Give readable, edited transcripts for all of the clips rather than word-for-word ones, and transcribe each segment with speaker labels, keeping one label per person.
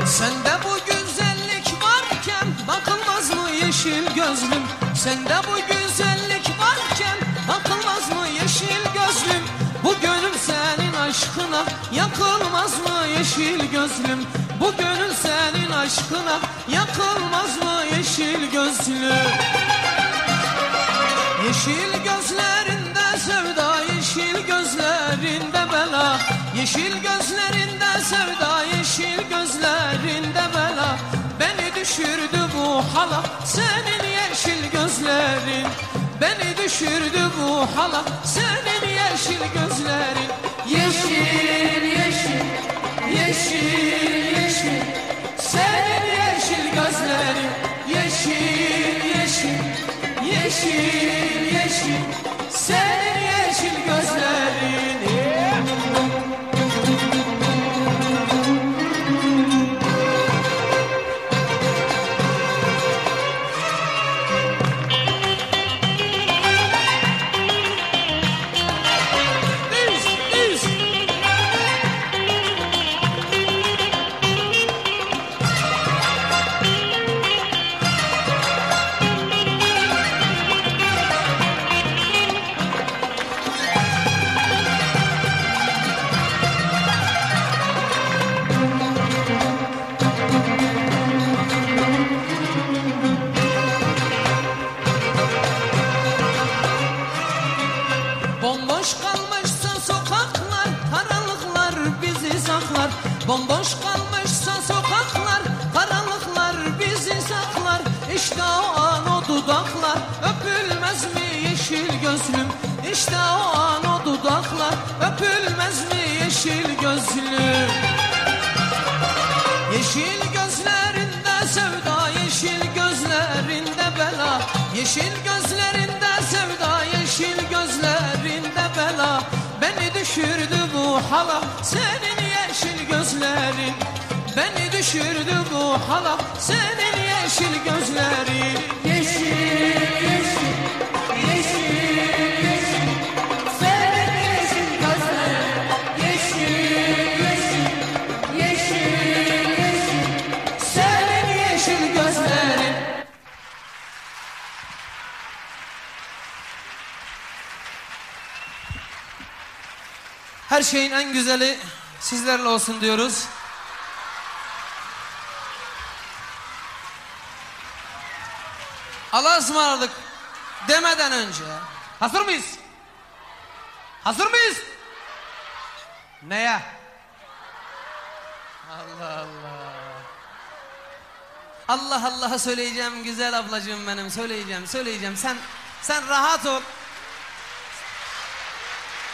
Speaker 1: Sende bu güzellik varken bakılmaz mı yeşil gözlüm? Sende bu güzellik varken bakılmaz mı yeşil gözlüm? Bu gönül senin aşkına yakılmaz mı yeşil gözlüm? Bu gönül senin aşkına yakılmaz mı yeşil gözlüm? Yeşil gözlerinde sevda, yeşil gözlerinde bela. Yeşil gözlerinde sevda, yeşil gözlerinde bela. Beni düşürdü bu hala senin yeşil gözlerin. Beni düşürdü bu hala senin yeşil gözlerin. Yeşil, yeşil, yeşil, yeşil, senin yeşil gözlerin. Yeşil, yeşil, yeşil, yeşil, senin yeşil gözlerin. Bomboş kalmışsa sokaklar, karanlıklar bizi saklar. Bomboş kalmışsa sokaklar, karanlıklar bizi saklar. İşte o an o dudaklar öpülmez mi yeşil gözlüm? İşte o an o dudaklar öpülmez mi yeşil gözlüm? Yeşil gözlerinde sevda, yeşil gözlerinde bela. Yeşil gözlerinde sevda, yeşil gözlerinde bela. Beni düşürdü bu hala senin yeşil gözlerin. Beni düşürdü bu hala senin yeşil gözlerin. Yeşil, yeşil, yeşil, yeşil, senin yeşil gözlerin. Yeşil, yeşil, yeşil, yeşil, senin yeşil gözlerin. Her şeyin en güzeli sizlerle olsun diyoruz. Allah'a ısmarladık demeden önce hazır mıyız? Hazır mıyız? Neye? Allah Allah. Allah Allah'a söyleyeceğim güzel ablacığım benim, söyleyeceğim. Sen rahat ol.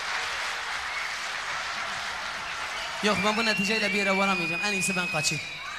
Speaker 1: Yok, ben bu neticeyle bir yere varamayacağım. En iyisi ben kaçayım.